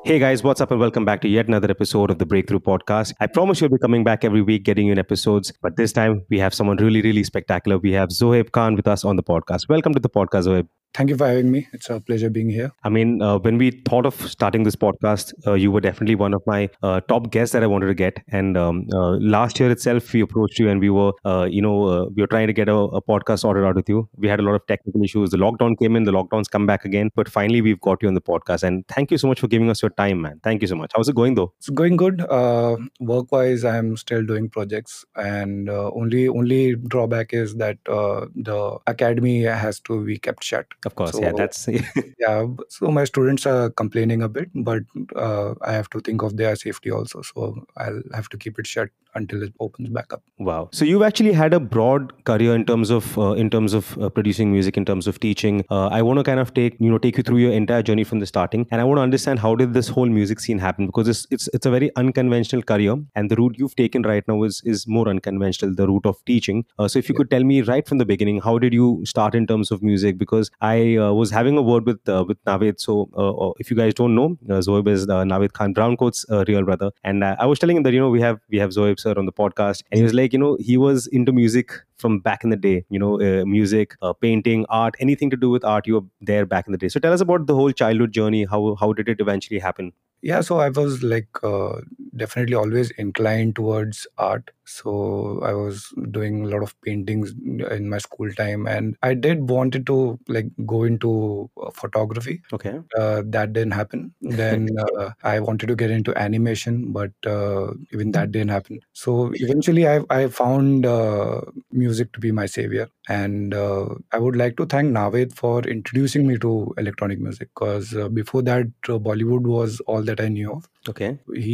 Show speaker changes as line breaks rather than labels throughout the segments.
Hey guys, what's up and welcome back to yet another episode of the Breakthrough Podcast. I promise you'll be coming back every week getting you in episodes, but this time we have someone really, really spectacular. We have Zohaib Khan with us on the podcast. Welcome to the podcast, Zohaib.
Thank you for having me. It's a pleasure being here.
When we thought of starting this podcast, you were definitely one of my top guests that I wanted to get. And last year itself, we approached you and we were trying to get a podcast sorted out with you. We had a lot of technical issues. The lockdown came in, the lockdown's come back again, but finally we've got you on the podcast. And thank you so much for giving us your time, man. Thank you so much. How's it going though?
It's going good. Work-wise, I'm still doing projects, and only drawback is that the academy has to be kept shut.
Of course,
So
yeah, that's
yeah, so my students are complaining a bit, but I have to think of their safety also. So I'll have to keep it shut until it opens back up.
wow. So you've actually had a broad career in terms of producing music, in terms of teaching. I want to kind of take you through your entire journey from the starting, and I want to understand how did this whole music scene happen, because it's a very unconventional career, and the route you've taken right now is more unconventional, the route of teaching. So if you
Yeah.
could tell me right from the beginning, how did you start in terms of music? Because I was having a word with Navid. So if you guys don't know, Zoeb is Navid Khan Browncoat's real brother, and I was telling him that we have Zoeb sir on the podcast, and he was like, he was into music from back in the day, music, painting, art, anything to do with art. You were there back in the day. So tell us about the whole childhood journey. How did it eventually happen?
Yeah, so I was like definitely always inclined towards art. So I was doing a lot of paintings in my school time, and I did wanted to like go into photography.
Okay.
That didn't happen. Then I wanted to get into animation, but even that didn't happen. So eventually, I found music to be my savior, and I would like to thank Naved for introducing me to electronic music, because before that, Bollywood was all that I knew of.
Okay.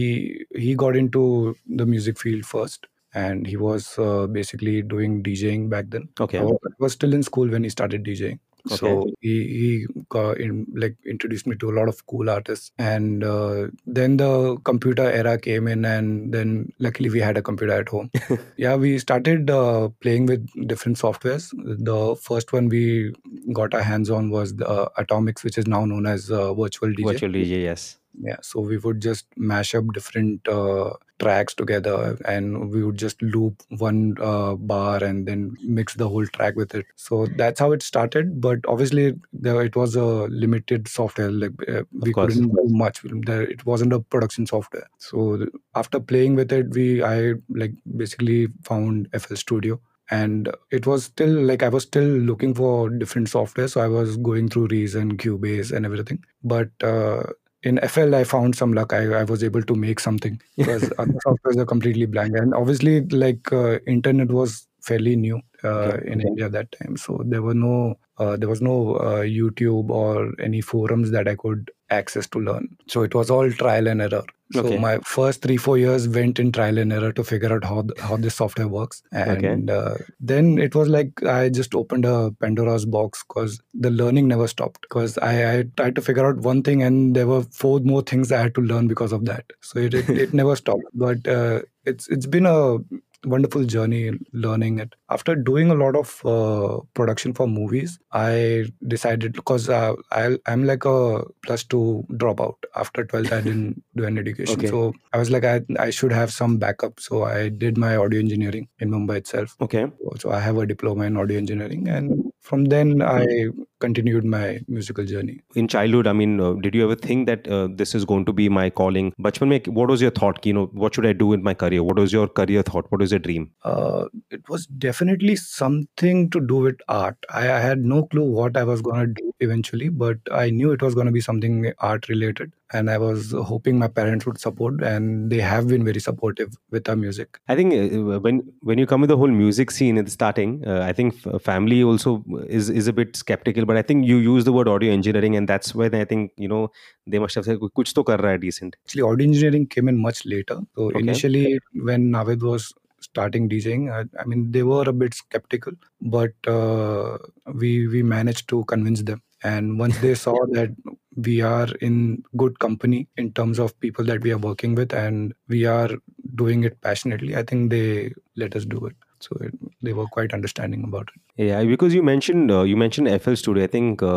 He got into the music field first, and he was basically doing DJing back then.
Okay.
I was still in school when he started DJing.
Okay.
So he got introduced me to a lot of cool artists, and then the computer era came in, and then luckily we had a computer at home. Yeah, we started playing with different softwares. The first one we got our hands on was the Atomics, which is now known as Virtual DJ.
Virtual DJ, yes.
Yeah, so we would just mash up different tracks together, and we would just loop one bar and then mix the whole track with it. So that's how it started. But obviously, it was a limited software. Like we
course.
couldn't do much. It wasn't a production software. So after playing with it, I like basically found FL Studio. And it was still like I was still looking for different software, so I was going through Reason, Cubase, and everything. But in FL, I found some luck. I was able to make something, because other softwares are completely blank. And obviously, like internet was fairly new
Okay.
in India that time, so there was no YouTube or any forums that I could access to learn. So it was all trial and error. So
Okay.
my first 3-4 years went in trial and error to figure out how this software works. And then it was like I just opened a Pandora's box, because the learning never stopped. Because I tried to figure out one thing, and there were 4 more things I had to learn because of that. So it never stopped. But it's been a wonderful journey learning it. After doing a lot of production for movies, I decided, because I'm like a +2 dropout. After 12th, I didn't do any education.
Okay.
So I was like, I should have some backup. So I did my audio engineering in Mumbai itself.
Okay.
So I have a diploma in audio engineering, and from then I continued my musical journey.
In childhood, did you ever think that this is going to be my calling? Bachpan mein, what was your thought? What should I do in my career? What was your career thought? What was your dream?
It was definitely something to do with art. I had no clue what I was going to do eventually, but I knew it was going to be something art related. And I was hoping my parents would support, and they have been very supportive with our music.
I think when you come with the whole music scene at the starting, I think family also is a bit skeptical. But I think you use the word audio engineering, and that's when I think they must have said kuch to kar raha hai decent.
Actually, audio engineering came in much later. So
Okay.
initially, when Navid was starting DJing, I mean, they were a bit skeptical, but we managed to convince them. And once they saw that we are in good company in terms of people that we are working with, and we are doing it passionately, I think they let us do it. So they were quite understanding about it.
Yeah, because you mentioned FL Studio. I think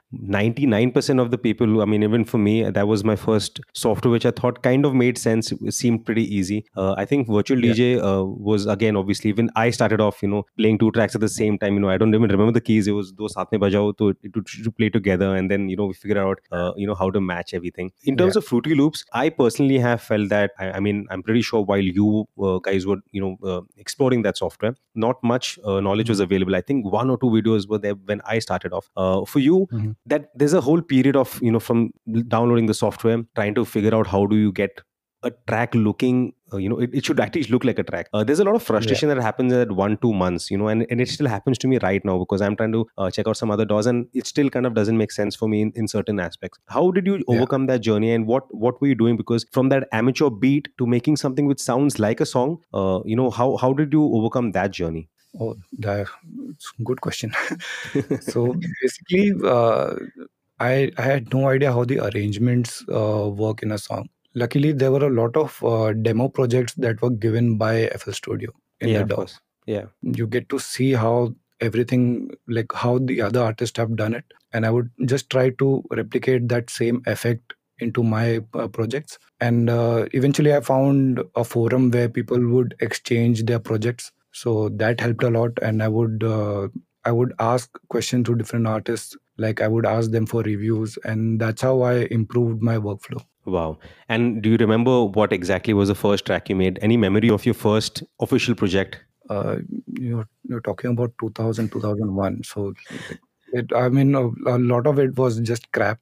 99% of the people who, I mean, even for me, that was my first software, which I thought kind of made sense. It seemed pretty easy. I think Virtual
Yeah.
DJ was, again, obviously, even I started off, playing two tracks at the same time. I don't even remember the keys. It was do saath mein bajao, so it would play together, and then we figure out how to match everything. In
Yeah.
terms of Fruity Loops, I personally have felt that, I mean, I'm pretty sure while you guys were exploring that software, not much knowledge was
Mhm.
available. I think one or two videos were there when I started off. For you,
Mhm.
that there's a whole period of from downloading the software, trying to figure out how do you get a track looking, it should actually look like a track. There's a lot of
Yeah.
frustration that happens at 1 2 months, and it still happens to me right now, because I'm trying to check out some other DAWs, and it still kind of doesn't make sense for me in certain aspects. How did you
Yeah.
overcome that journey, and what were you doing? Because from that amateur beat to making something which sounds like a song, how did you overcome that journey?
Oh, it's a good question. So basically, I had no idea how the arrangements work in a song. Luckily, there were a lot of demo projects that were given by FL Studio in
Yeah,
the
of
DAW.
course. Yeah.
You get to see how everything, like how the other artists have done it, and I would just try to replicate that same effect into my projects. And eventually I found a forum where people would exchange their projects, so that helped a lot. And I would ask questions to different artists, like I would ask them for reviews, and that's how I improved my workflow.
Wow. And do you remember what exactly was the first track you made? Any memory of your first official project?
uh, you're talking about 2000, 2001. So I mean, a lot of it was just crap.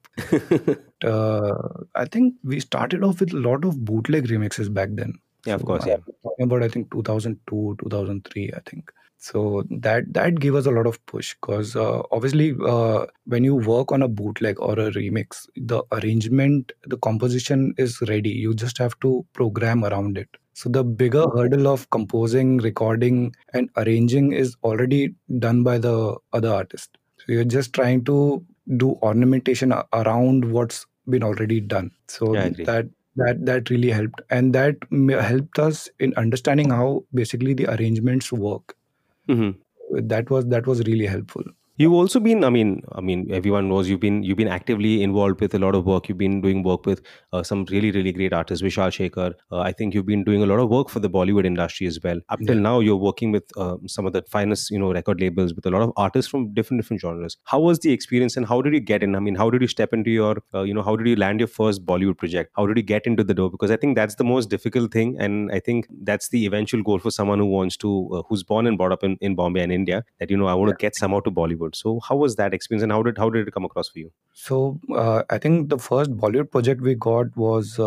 I think we started off with a lot of bootleg remixes back then.
Yeah, of
So
course.
I'm
Yeah.
talking about, I think, 2002, 2003, I think. So that gave us a lot of push, because obviously when you work on a bootleg or a remix, the arrangement, the composition is ready. You just have to program around it. So the bigger hurdle of composing, recording, and arranging is already done by the other artist. So you're just trying to do ornamentation around what's been already done. So
Yeah, I agree.
that really helped, and that helped us in understanding how basically the arrangements work.
Mhm.
That was really helpful.
You've also been, I mean, everyone knows you've been actively involved with a lot of work. You've been doing work with some really, really great artists, Vishal Shekhar. I think you've been doing a lot of work for the Bollywood industry as well. Up till
Yeah.
now, you're working with some of the finest, record labels, with a lot of artists from different genres. How was the experience, and how did you get in? I mean, how did you step into your, how did you land your first Bollywood project? How did you get into the door? Because I think that's the most difficult thing, and I think that's the eventual goal for someone who wants to, who's born and brought up in Bombay and India. That I want to get somehow to Bollywood. So how was that experience, and how did it come across for you?
So I think the first Bollywood project we got was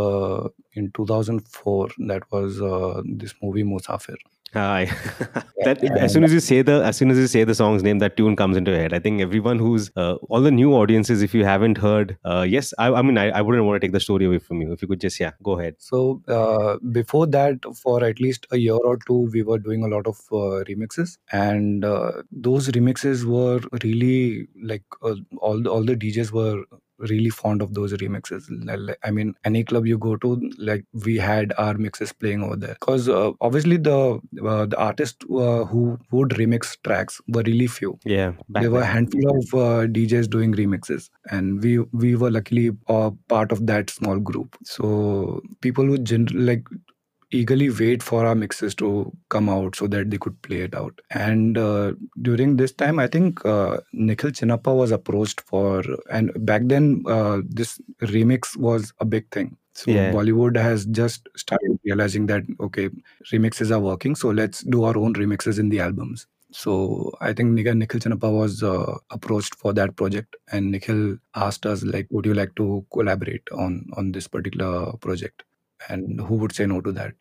in 2004. That was this movie Musafir.
Hi. That
And
as soon as you say the song's name, that tune comes into your head. I think everyone who's all the new audiences, if you haven't heard, yes, I mean, I wouldn't want to take the story away from you. If you could just, yeah, go ahead.
so before that, for at least a year or two, we were doing a lot of remixes, and those remixes were really like all the DJs were really fond of those remixes. I mean, any club you go to, like we had our mixes playing over there, because obviously the artists who would remix tracks were really few.
Yeah, back
There were a
then.
handful of DJs doing remixes, and we were luckily part of that small group. So people would like eagerly wait for our mixes to come out so that they could play it out. And during this time, I think Nikhil Chinappa was approached for, and back then this remix was a big thing. So
Yeah.
Bollywood has just started realizing that, okay, remixes are working, so let's do our own remixes in the albums. So I think Nikhil Chinappa was approached for that project, and Nikhil asked us, like, would you like to collaborate on this particular project? And who would say no to that?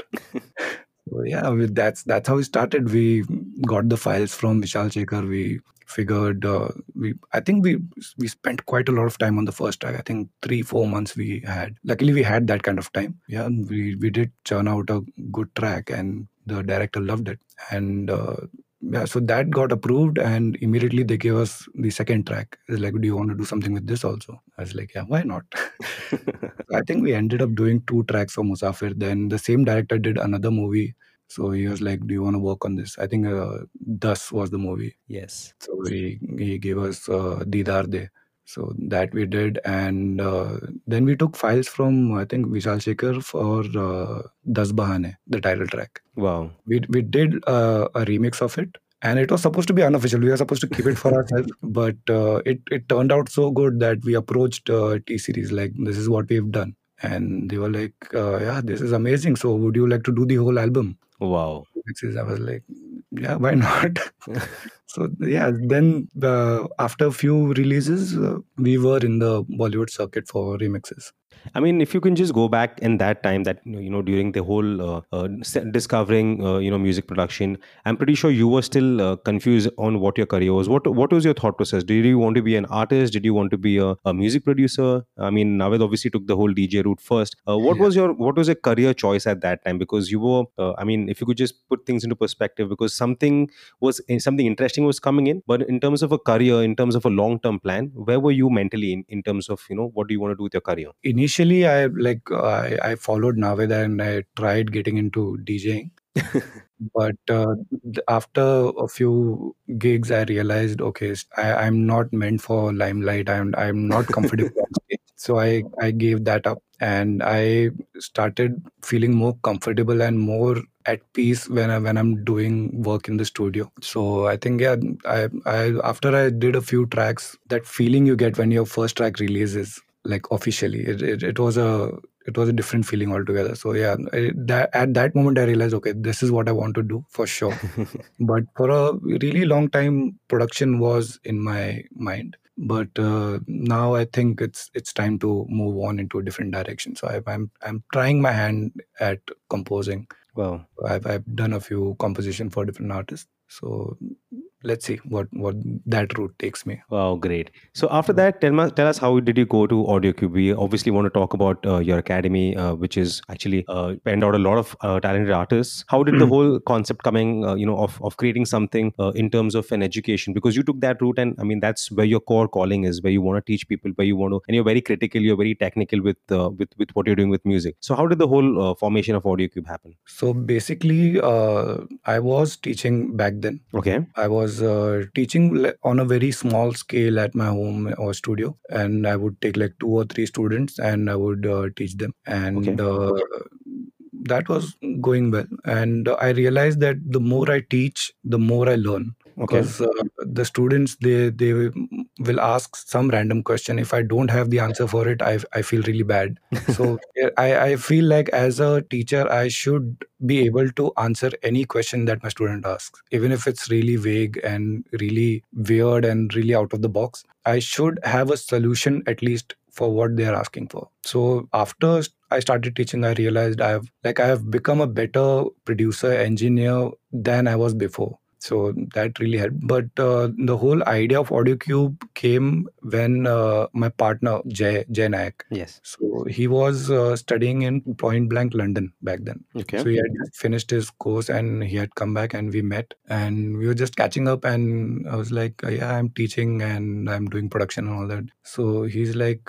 So yeah, that's how we started. We got the files from Vishal Shekhar. We figured we I think we spent quite a lot of time on the first track. I think 3 4 months we had. Luckily, we had that kind of time. Yeah, and we did churn out a good track, and the director loved it. And yeah, so that got approved, and immediately they gave us the second track. It's like, do you want to do something with this also? I was like, yeah, why not? I think we ended up doing 2 tracks for Musafir. Then the same director did another movie. So he was like, do you want to work on this? I think Das was the movie.
Yes.
So he gave us Didar De. So that we did, and then we took files from, I think, Vishal Shekhar for Das Bahane, the title track.
Wow.
We did a remix of it, and it was supposed to be unofficial. We were supposed to keep it for ourselves, but it turned out so good that we approached T Series like, this is what we've done, and they were like, yeah, this is amazing. So would you like to do the whole album?
Wow.
I was like, yeah, why not? So yeah, then after a few releases, we were in the Bollywood circuit for remixes.
I mean, if you can just go back in that time, that during the whole discovering music production, I'm pretty sure you were still confused on what your career was. What was your thought process? Did you want to be an artist? Did you want to be a music producer? I mean, Navid obviously took the whole DJ route first. What
Yeah.
was your career choice at that time? Because you were, I mean, if you could just put things into perspective, because something interesting was coming in, but in terms of a career, in terms of a long term plan, where were you mentally in terms of what do you want to do with your career?
Initially, I followed Naved and I tried getting into DJing. But after a few gigs, I realized, okay, I'm not meant for limelight. I'm not comfortable on stage. So I gave that up, and I started feeling more comfortable and more at peace when I'm doing work in the studio. So I think, yeah, I after I did a few tracks, that feeling you get when your first track releases, like officially, it was a different feeling altogether. So yeah, at that moment I realized, okay, this is what I want to do for sure. But for a really long time, production was in my mind. But now I think it's time to move on into a different direction. So I'm trying my hand at composing.
Wow.
I've done a few composition for different artists. So let's see what that route takes me.
Wow, great. So after that, tell us how did you go to AudioCube? We obviously want to talk about your academy, which is actually penned out a lot of talented artists. How did the whole concept coming, of creating something in terms of an education? Because you took that route, and I mean that's where your core calling is, where you want to teach people, where you want to, and you're very critical, you're very technical with what you're doing with music. So how did the whole formation of AudioCube happen?
So basically, I was teaching back then.
Okay.
I was teaching on a very small scale at my home or studio, and I would take like 2 or 3 students, and I would teach them. And that was going well. And I realized that the more I teach, the more I learn.
Okay.
Because the students, they will ask some random question. If I don't have the answer for it, I feel really bad. So I feel like as a teacher, I should be able to answer any question that my student asks, even if it's really vague and really weird and really out of the box. I should have a solution at least for what they are asking for. So after I started teaching, I realized I have become a better producer, engineer than I was before. So that really helped. But the whole idea of AudioCube came when my partner Jay Nayak.
Yes.
So he was studying in Point Blank, London back then.
Okay.
So he had just finished his course and he had come back, and we met and we were just catching up. And I was like, yeah, I'm teaching and I'm doing production and all that. So he's like,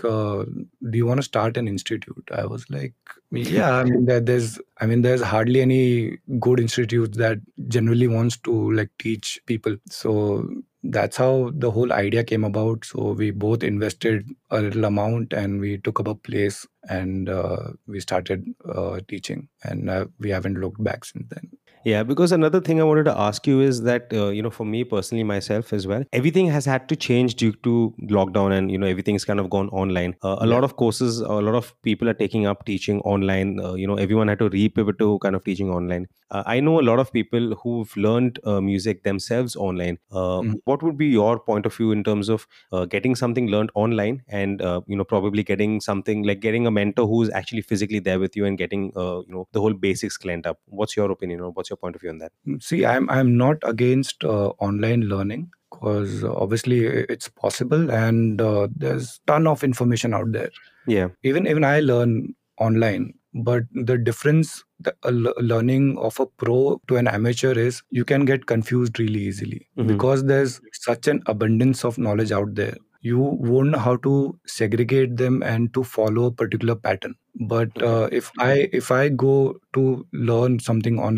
do you want to start an institute? I was like, yeah, I mean, there's hardly any good institutes that generally wants to like teach people. So that's how the whole idea came about. So we both invested a little amount and we took up a place, and we started teaching, and we haven't looked back since then.
Yeah, because another thing I wanted to ask you is that for me personally, myself as well, everything has had to change due to lockdown, and everything's kind of gone online. A lot of courses, a lot of people are taking up teaching online. Everyone had to re-pivot to kind of teaching online. I know a lot of people who've learned music themselves online. What would be your point of view in terms of getting something learned online, and probably getting something like getting a mentor who's actually physically there with you and getting the whole basics cleaned up? What's your opinion, or what's your point of view on that?
See, I'm not against online learning, because obviously it's possible, and there's ton of information out there.
Yeah.
Even I learn online, but the difference, the learning of a pro to an amateur is you can get confused really easily, because there's such an abundance of knowledge out there. You won't know how to segregate them and to follow a particular pattern. But if I go to learn something online,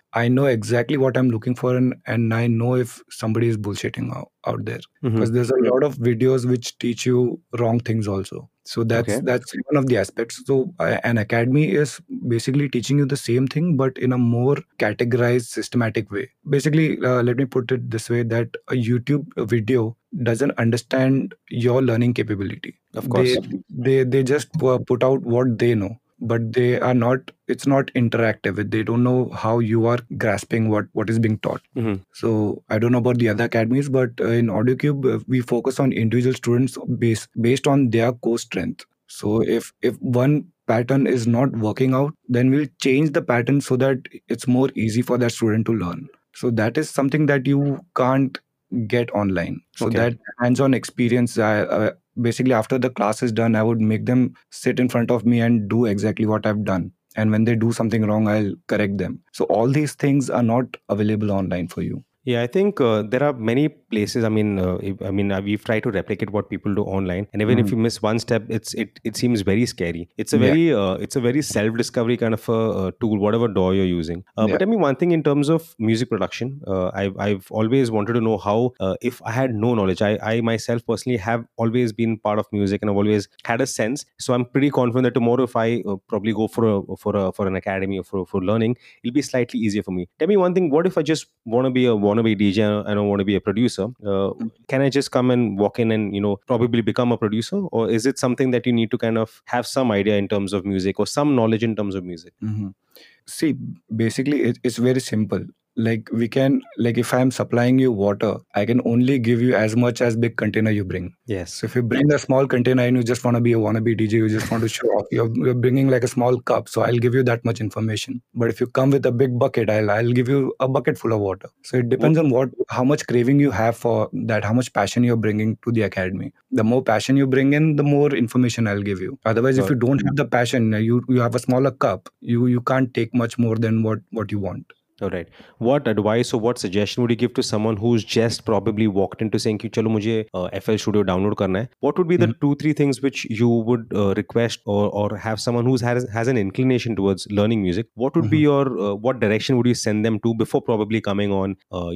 I know exactly what I'm looking for, and I know if somebody is bullshitting out there, because
Hmm.
there's a lot of videos which teach you wrong things also. So
Okay.
that's one of the aspects. So an academy is basically teaching you the same thing, but in a more categorized, systematic way. Basically, let me put it this way: that a YouTube video doesn't understand your learning capability.
Of
They
course.
they just put out what they know, but they are not, it's not interactive. They don't know how you are grasping what is being taught.
Hmm.
So I don't know about the other academies, but in AudioCube, we focus on individual students based on their core strength. So if one pattern is not working out, then we'll change the pattern so that it's more easy for that student to learn. So that is something that you can't get online. So
Okay.
that hands-on experience, basically after the class is done, I would make them sit in front of me and do exactly what I've done. And when they do something wrong, I'll correct them. So all these things are not available online for you.
Yeah, I think there are many places. I mean, we've tried to replicate what people do online, and even if
Mhm.
you miss one step, it seems very scary.
Yeah,
It's a very self discovery kind of a tool, whatever DAW you're using. But
yeah.
I mean, one thing in terms of music production, I've always wanted to know how, if I had no knowledge, I myself personally have always been part of music, and I've always had a sense. So I'm pretty confident that tomorrow, if I probably go for an academy or for learning, it'll be slightly easier for me. Tell me one thing: what if I just want to be a wannabe DJ and I don't want to be a producer? Can I just come and walk in and probably become a producer, or is it something that you need to kind of have some idea in terms of music or some knowledge in terms of music?
Mhm. See, basically, it's very simple. Like we can, like if I'm supplying you water, I can only give you as much as big container you bring.
Yes.
So if you bring a small container and you just want to be a wannabe DJ, you just want to show off, you're bringing like a small cup. So I'll give you that much information. But if you come with a big bucket, I'll give you a bucket full of water. So it
What?
depends on how much craving you have for that, how much passion you're bringing to the academy. The more passion you bring in, the more information I'll give you. Otherwise, if
Got
you don't have the passion, you have a smaller cup, you can't take much more than what you want.
All right. What advice or what suggestion would you give to someone who's just probably walked into saying कि चलो मुझे FL Studio download करना है? What would be the
Mhm,
two three things which you would request, or have someone who's has an inclination towards learning music? What would be
mhm.
your what direction would you send them to before probably coming on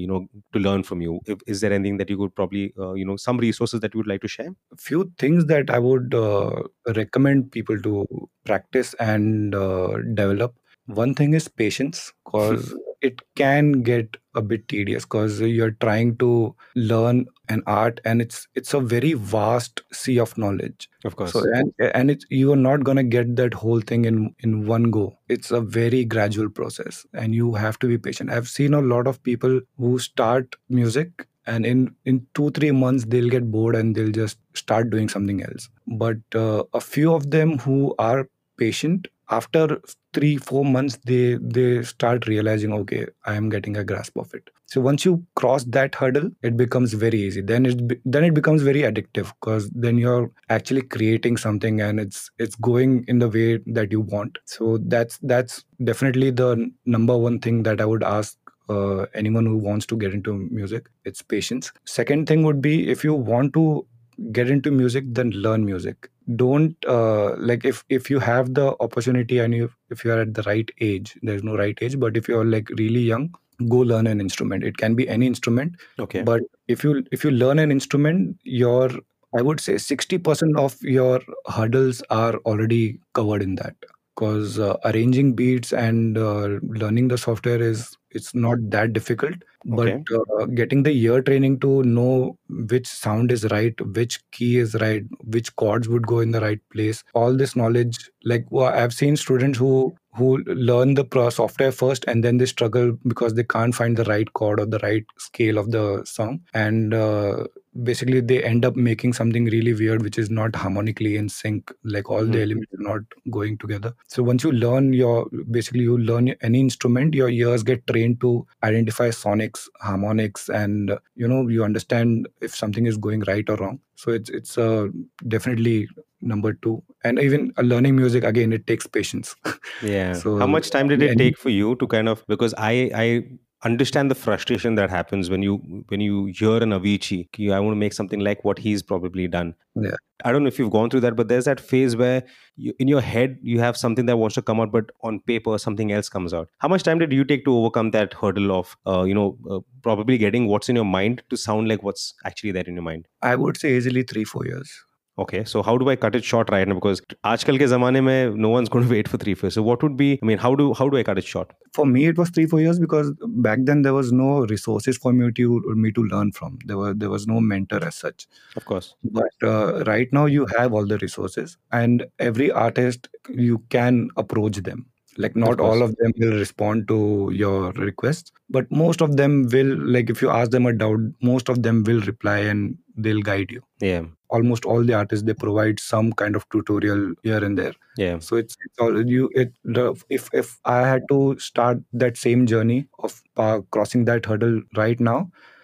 to learn from you? Is there anything that you could probably some resources that you would like to share?
A few things that I would recommend people to practice and develop. One thing is patience, because it can get a bit tedious because you're trying to learn an art, and it's a very vast sea of knowledge.
Of
So
course.
and it's, you are not gonna get that whole thing in one go. It's a very gradual process, and you have to be patient. I've seen a lot of people who start music, and in 2-3 months they'll get bored and they'll just start doing something else. But a few of them who are patient, after 3-4 months they start realizing, okay, I am getting a grasp of it. So once you cross that hurdle, it becomes very easy. Then it becomes very addictive, because then you're actually creating something and it's going in the way that you want. So that's definitely the number one thing that I would ask anyone who wants to get into music. It's patience. Second thing would be, if you want to get into music, then learn music. Don't like, if you have the opportunity, and if you are at the right age, there's no right age, but if you're like really young, go learn an instrument. It can be any instrument.
Okay.
But if you learn an instrument, your, I would say 60% of your hurdles are already covered in that, because arranging beats and learning the software is, it's not that difficult. But
Okay.
getting the ear training to know which sound is right, which key is right, which chords would go in the right place, all this knowledge, like, I've seen students who learn the software first, and then they struggle because they can't find the right chord or the right scale of the song, and basically they end up making something really weird, which is not harmonically in sync, like all the
Mhm.
elements are not going together. So once you learn you learn any instrument, your ears get trained to identify sonics, harmonics, and you understand if something is going right or wrong. So it's definitely number two. And even learning music, again, it takes patience.
Yeah. How
So
much time did it
any
take for you to kind of, because I understand the frustration that happens when you hear an Avicii. I want to make something like what he's probably done.
Yeah.
I don't know if you've gone through that, but there's that phase where in your head you have something that wants to come out, but on paper something else comes out. How much time did you take to overcome that hurdle of, probably getting what's in your mind to sound like what's actually there in your mind?
I would say easily 3-4 years.
Okay, so how do I cut it short right now? Because आजकल के ज़माने में no one's going to wait for 3 4. So what would be? I mean, how do I cut it short?
For me, it was 3-4 years because back then there was no resources for me to learn from. There was no mentor as such.
Of course.
But right now you have all the resources, and every artist you can approach them. Like,
Of
not
course.
all of them will respond to your requests, but most of them will. Like, if you ask them a doubt, most of them will reply and they'll guide you.
Yeah.
Almost all the artists, they provide some kind of tutorial here and there.
Yeah.
So it's all you. If I had to start that same journey of crossing that hurdle right now,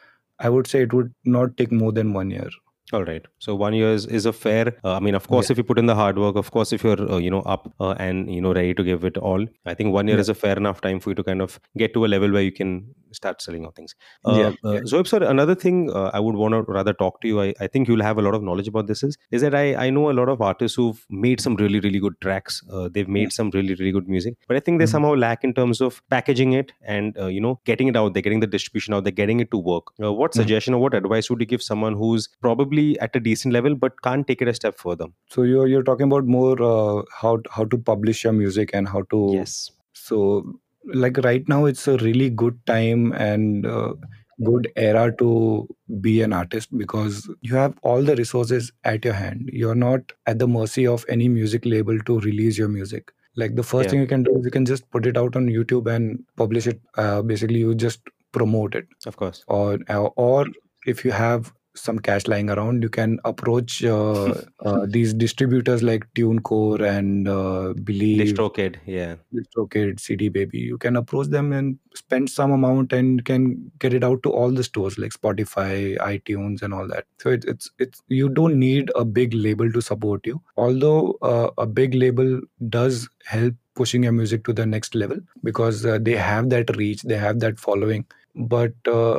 I would say it would not take more than 1 year.
All right. So 1 year is a fair. I mean, of course,
Yeah.
if you put in the hard work, of course, if you're up and ready to give it all, I think 1 year
Yeah.
is a fair enough time for you to kind of get to a level where you can start selling out things.
Yeah. Yeah.
Zoeb sir, another thing I would want to rather talk to you. I think you'll have a lot of knowledge about this. Is that I know a lot of artists who've made some really really good tracks. They've made some really really good music, but I think they
Mhm.
somehow lack in terms of packaging it and getting it out there, getting the distribution out there, getting it to work. What
Mhm.
suggestion or what advice would you give someone who's probably at a decent level but can't take it a step further?
So you're talking about more how to publish your music and how to.
Yes.
So, like, right now it's a really good time and good era to be an artist, because you have all the resources at your hand. You're not at the mercy of any music label to release your music. Like, the first
Yeah.
thing you can do is you can just put it out on YouTube and publish it. Basically, you just promote it.
Of course.
Or if you have some cash lying around, you can approach these distributors like TuneCore and Believe,
DistroKid. Yeah.
DistroKid, CD Baby. You can approach them and spend some amount and can get it out to all the stores like Spotify, iTunes, and all that. So it's you don't need a big label to support you. Although a big label does help pushing your music to the next level, because they have that reach, they have that following. But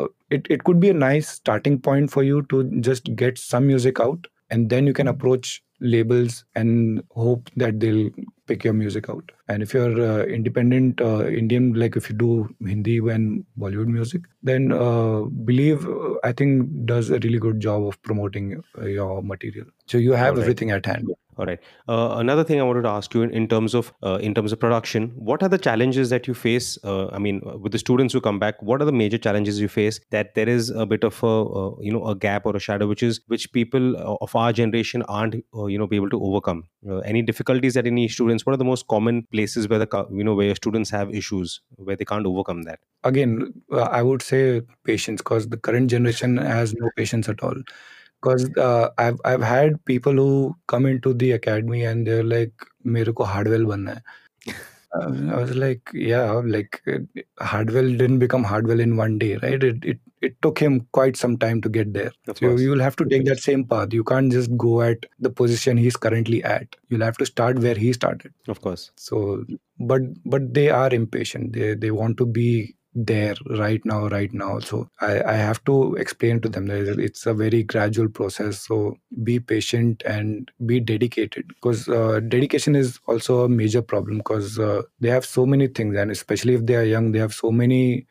it could be a nice starting point for you to just get some music out, and then you can approach labels and hope that they'll pick your music out. And if you're independent Indian, like if you do Hindi and Bollywood music, then Believe, I think, does a really good job of promoting your material. So you have
Alright.
everything at hand.
All right. Another thing I wanted to ask you in terms of production, what are the challenges that you face? With the students who come back, what are the major challenges you face that there is a bit of a gap or a shadow which people of our generation aren't be able to overcome? Any difficulties that any students? What are the most common places where where your students have issues where they can't overcome that?
Again, I would say patience, because the current generation has no patience at all. Because I've had people who come into the academy and they're like, "मेरे को Hardwell बनना है." I was like, yeah, like Hardwell didn't become Hardwell in one day, right? It took him quite some time to get there.
Of
So
course.
you'll have to take that same path. You can't just go at the position he's currently at. You'll have to start where he started.
Of course.
So, but they are impatient. They want to be there right now. So I have to explain to them that it's a very gradual process. So be patient and be dedicated, because dedication is also a major problem, because they have so many things, and especially if they are young, they have so many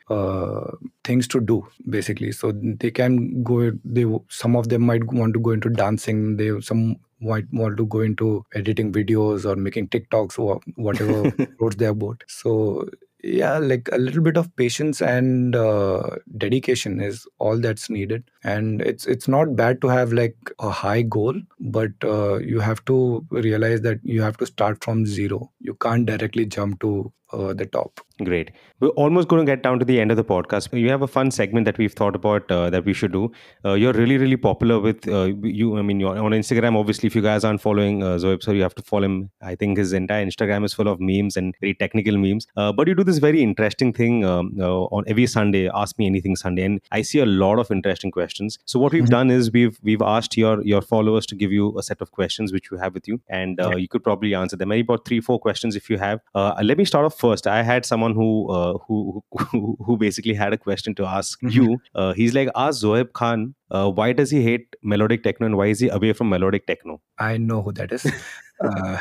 things to do, basically. So they can go. Some of them might want to go into dancing. Some might want to go into editing videos or making TikToks or whatever roads they are bored. So yeah, like a little bit of patience and dedication is all that's needed. And it's not bad to have like a high goal, but you have to realize that you have to start from zero. You can't directly jump to the top.
Great. We're almost going to get down to the end of the podcast. You have a fun segment that we've thought about that we should do. You're really, really popular with you. I mean, you're on Instagram. Obviously, if you guys aren't following Zoeb, so you have to follow him. I think his entire Instagram is full of memes and very technical memes. But you do this very interesting thing on every Sunday, Ask Me Anything Sunday, and I see a lot of interesting questions. So what we've done is we've asked your followers to give you a set of questions which you have with you, and you could probably answer them. Maybe about 3-4 questions if you have. Let me start off first. I had someone who basically had a question to ask you. He's like, ask Zoeb Khan, why does he hate melodic techno and why is he away from melodic techno?
I know who that is. uh,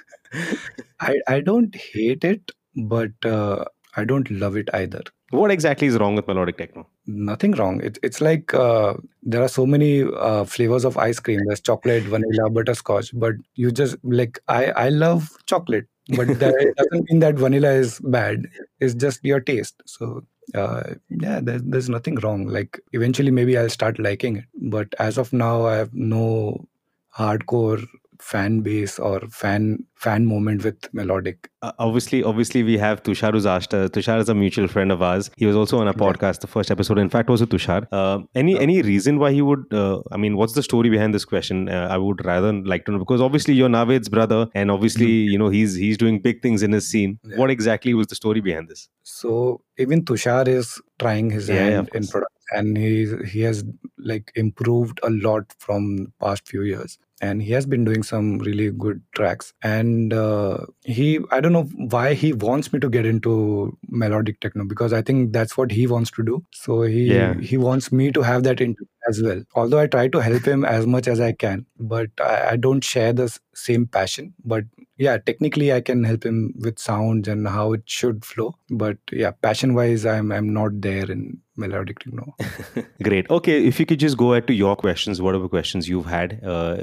I don't hate it, but I don't love it either.
What exactly is wrong with melodic techno?
Nothing wrong. It's like there are so many flavors of ice cream. There's chocolate, vanilla, butterscotch. But you just like I love chocolate, but that doesn't mean that vanilla is bad. It's just your taste. So yeah, there's nothing wrong. Like eventually, maybe I'll start liking it. But as of now, I have no hardcore fan base or fan moment with melodic.
Obviously, we have Tushar who's asked. Tushar is a mutual friend of ours. He was also on a podcast. The first episode, in fact, was with Tushar. Any reason why he would? I mean, what's the story behind this question? I would rather like to know, because obviously you're Naved's brother, and obviously he's doing big things in his scene.
Yeah.
What exactly was the story behind this?
So even Tushar is trying his hand in product, and he has like improved a lot from past few years, and he has been doing some really good tracks. And I don't know why he wants me to get into melodic techno, because I think that's what he wants to do. So he wants me to have that interest as well. Although I try to help him as much as I can, but I don't share the same passion. But yeah, technically I can help him with sounds and how it should flow. But yeah, passion wise, I'm not there in melodic techno.
Great. Okay, if you could just go ahead to your questions, whatever questions you've had,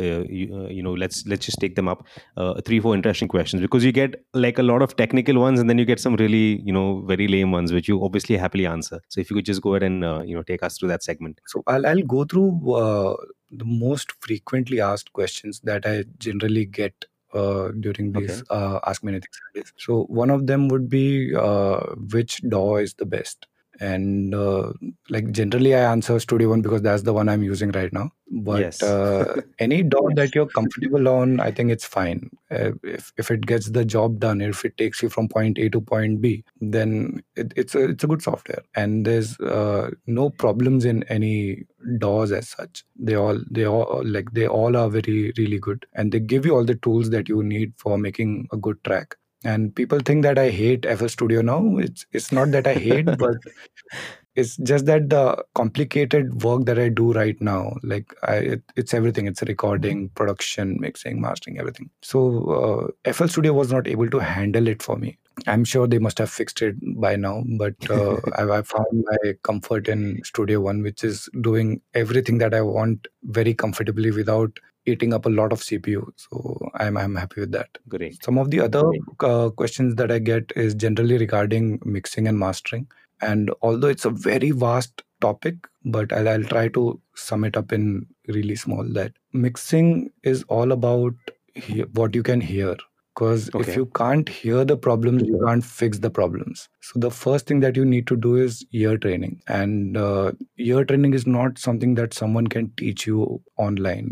let's just take them up. 3-4 interesting questions, because you get like a lot of technical ones, and then you get some really very lame ones, which you obviously happily answer. So if you could just go ahead and take us through that segment.
So I'll go through the most frequently asked questions that I generally get during these Ask Me Anything Sundays. So one of them would be which DAW is the best? And like generally I answer Studio One because that's the one I'm using right now. But any DAW that you're comfortable on, I think it's fine. If it gets the job done, if it takes you from point A to point B, then it's a good software. And there's no problems in any DAWs as such. They all are very, really good, and they give you all the tools that you need for making a good track. And people think that I hate FL Studio now. It's not that I hate, but it's just that the complicated work that I do right now, like it's everything. It's recording, production, mixing, mastering, everything. So FL Studio was not able to handle it for me. I'm sure they must have fixed it by now, but I found my comfort in Studio One, which is doing everything that I want very comfortably without eating up a lot of CPU. So I'm happy with that.
Great.
Some of the other questions that I get is generally regarding mixing and mastering. And although it's a very vast topic, but I'll try to sum it up in really small, that mixing is all about what you can hear. Because if you can't hear the problems, you can't fix the problems. So the first thing that you need to do is ear training. And ear training is not something that someone can teach you online.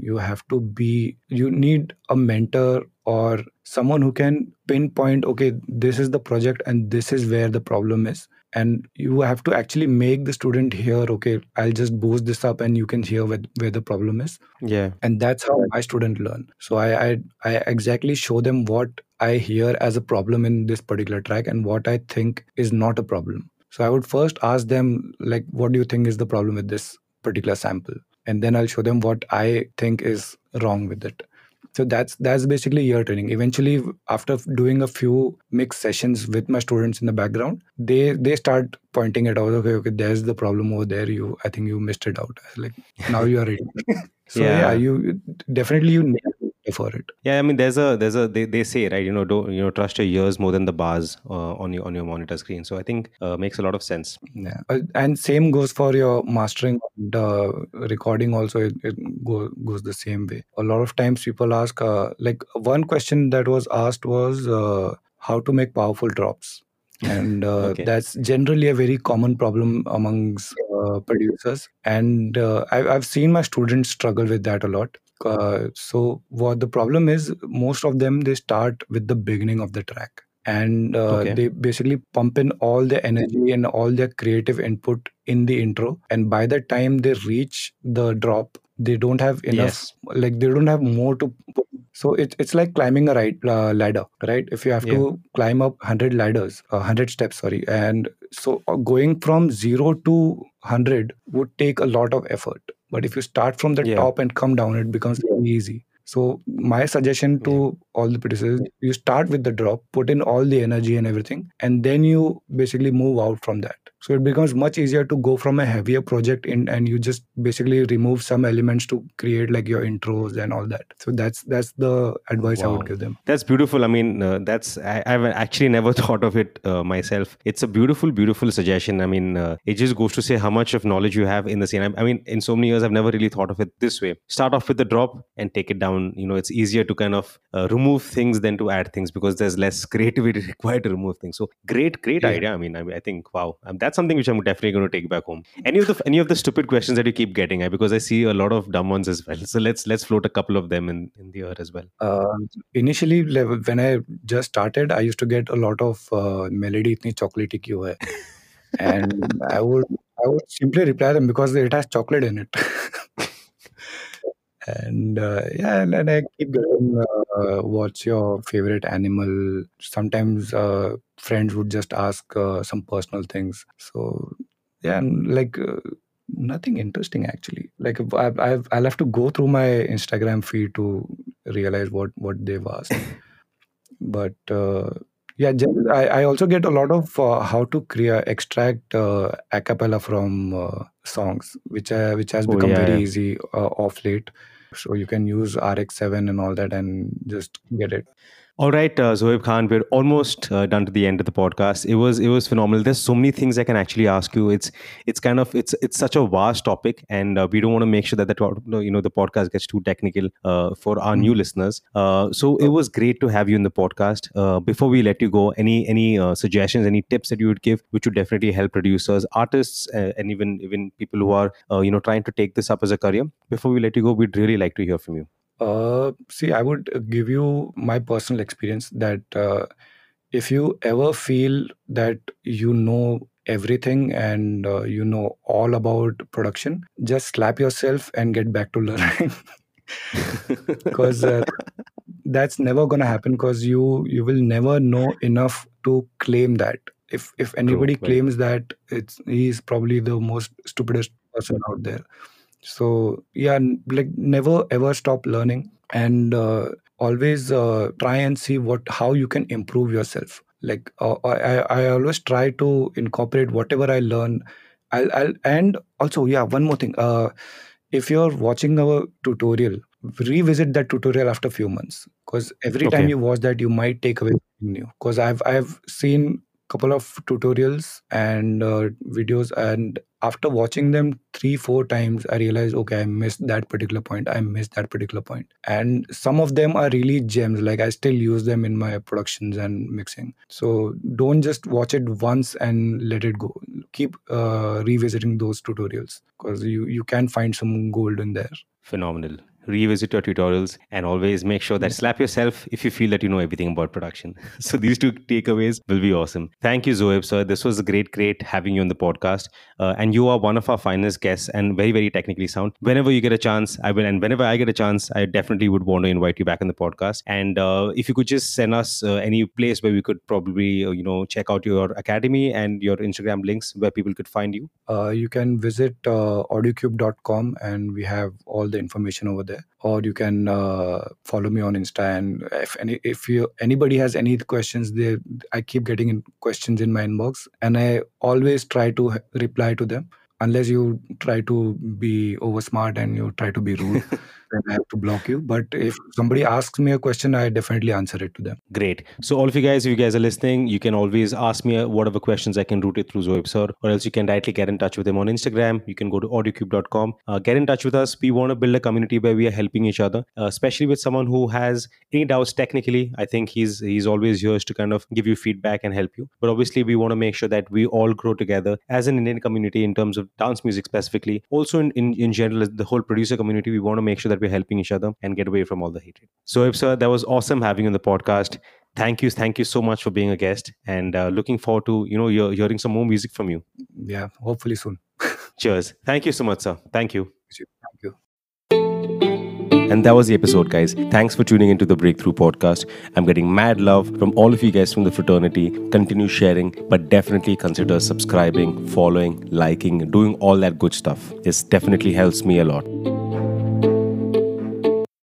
You need a mentor or someone who can pinpoint, okay, this is the project and this is where the problem is. And you have to actually make the student hear, okay, I'll just boost this up and you can hear where the problem is.
Yeah.
And that's how my student learn. So I exactly show them what I hear as a problem in this particular track and what I think is not a problem. So I would first ask them, like, what do you think is the problem with this particular sample? And then I'll show them what I think is wrong with it. So that's basically ear training. Eventually, after doing a few mix sessions with my students in the background, they start pointing it out. Okay, there's the problem over there. I think you missed it out. Like, now you are ready. So you definitely need for it.
Yeah, I mean, there's a they say, right, don't trust your ears more than the bars on your monitor screen. So I think makes a lot of sense.
Yeah, and same goes for your mastering and recording also. It goes the same way. A lot of times people ask, like one question that was asked was how to make powerful drops. And that's generally a very common problem amongst producers. And I've seen my students struggle with that a lot. So what the problem is, most of them, they start with the beginning of the track. And they basically pump in all the energy and all their creative input in the intro. And by the time they reach the drop, they don't have enough, like they don't have more to put So it's like climbing a ladder, right? If you have
Yeah.
to climb up 100 ladders, 100 steps, sorry, and so going from 0 to 100 would take a lot of effort. But if you start from the
Yeah.
top and come down, it becomes very easy. So my suggestion
Yeah.
to all the producers, you start with the drop, put in all the energy and everything, and then you basically move out from that. So it becomes much easier to go from a heavier project in, and you just basically remove some elements to create like your intros and all that. So that's the advice I would
Wow,
give them.
that's beautiful. I mean, I've actually never thought of it myself. It's a beautiful, beautiful suggestion. I mean, it just goes to say how much of knowledge you have in the scene. I mean, in so many years, I've never really thought of it this way. Start off with the drop and take it down. It's easier to kind of remove things than to add things because there's less creativity required to remove things. So great, great
Yeah.
idea. I think wow, that's something which I'm definitely going to take back home. Any of the stupid questions that you keep getting, because I see a lot of dumb ones as well. So let's float a couple of them in the air as well.
Initially, when I just started, I used to get a lot of melody itni chocolatey kyun hai, and I would simply reply them because it has chocolate in it. And yeah, and I keep getting what's your favorite animal. Sometimes friends would just ask some personal things. So yeah, and like nothing interesting actually. Like I'll have to go through my Instagram feed to realize what they've asked. But yeah, I also get a lot of how to extract a cappella from songs, which has
Oh
become very
yeah.
easy off late. So you can use RX7 and all that and just get it.
All right, Zoeb Khan, we're almost done to the end of the podcast. It was phenomenal. There's so many things I can actually ask you. It's such a vast topic, and we don't want to make sure that the podcast gets too technical for our new
Mhm.
listeners. So it
Okay.
was great to have you in the podcast. Before we let you go, any suggestions, any tips that you would give, which would definitely help producers, artists, and even people who are trying to take this up as a career. Before we let you go, we'd really like to hear from you.
See, I would give you my personal experience that if you ever feel that you know everything and you know all about production, just slap yourself and get back to learning. Because that's never gonna happen. Because you will never know enough to claim that. If
True,
anybody
very true.
claims that, he's probably the most stupidest person out there. So yeah, like never ever stop learning, and always try and see what how you can improve yourself. Like I always try to incorporate whatever I learn. I'll and also, yeah, one more thing. If you're watching a tutorial, revisit that tutorial after a few months, because every time
Okay.
you watch that, you might take away something new. Because I've seen couple of tutorials and videos, and after watching them 3 4 times, I realized, okay, I missed that particular point, I missed that particular point. And some of them are really gems, like I still use them in my productions and mixing. So don't just watch it once and let it go. Keep revisiting those tutorials, because you can find some gold in there.
Phenomenal. Revisit your tutorials and always make sure that
Yeah.
slap yourself if you feel that you know everything about production. So these two takeaways will be awesome. Thank you, Zoeb, sir. This was great having you on the podcast. And you are one of our finest guests and very, very technically sound. Whenever you get a chance, I will. And whenever I get a chance, I definitely would want to invite you back on the podcast. And if you could just send us any place where we could probably, check out your academy and your Instagram links where people could find you.
You can visit audiocube.com, and we have all the information over there. Or you can follow me on Insta. And if anybody has any questions, I keep getting questions in my inbox, and I always try to reply to them. Unless you try to be over smart and you try to be rude, then I have to block you. But if somebody asks me a question, I definitely answer it to them.
Great. So, all of you guys, if you guys are listening, you can always ask me whatever questions. I can route it through Zoeb sir, or else you can directly get in touch with him on Instagram. You can go to audiocube.com. Get in touch with us. We want to build a community where we are helping each other, especially with someone who has any doubts technically. I think he's always here to kind of give you feedback and help you. But obviously, we want to make sure that we all grow together as an Indian community in terms of dance music specifically. Also, in general, as the whole producer community, we want to make sure that we're helping each other and get away from all the hatred. So, if sir, that was awesome having you on the podcast. Thank you so much for being a guest, and looking forward to hearing some more music from you.
Yeah, hopefully soon.
Cheers. Thank you so much, sir. Thank you.
Thank you.
And that was the episode, guys. Thanks for tuning into the Breakthrough Podcast. I'm getting mad love from all of you guys from the fraternity. Continue sharing, but definitely consider subscribing, following, liking, doing all that good stuff. This definitely helps me a lot.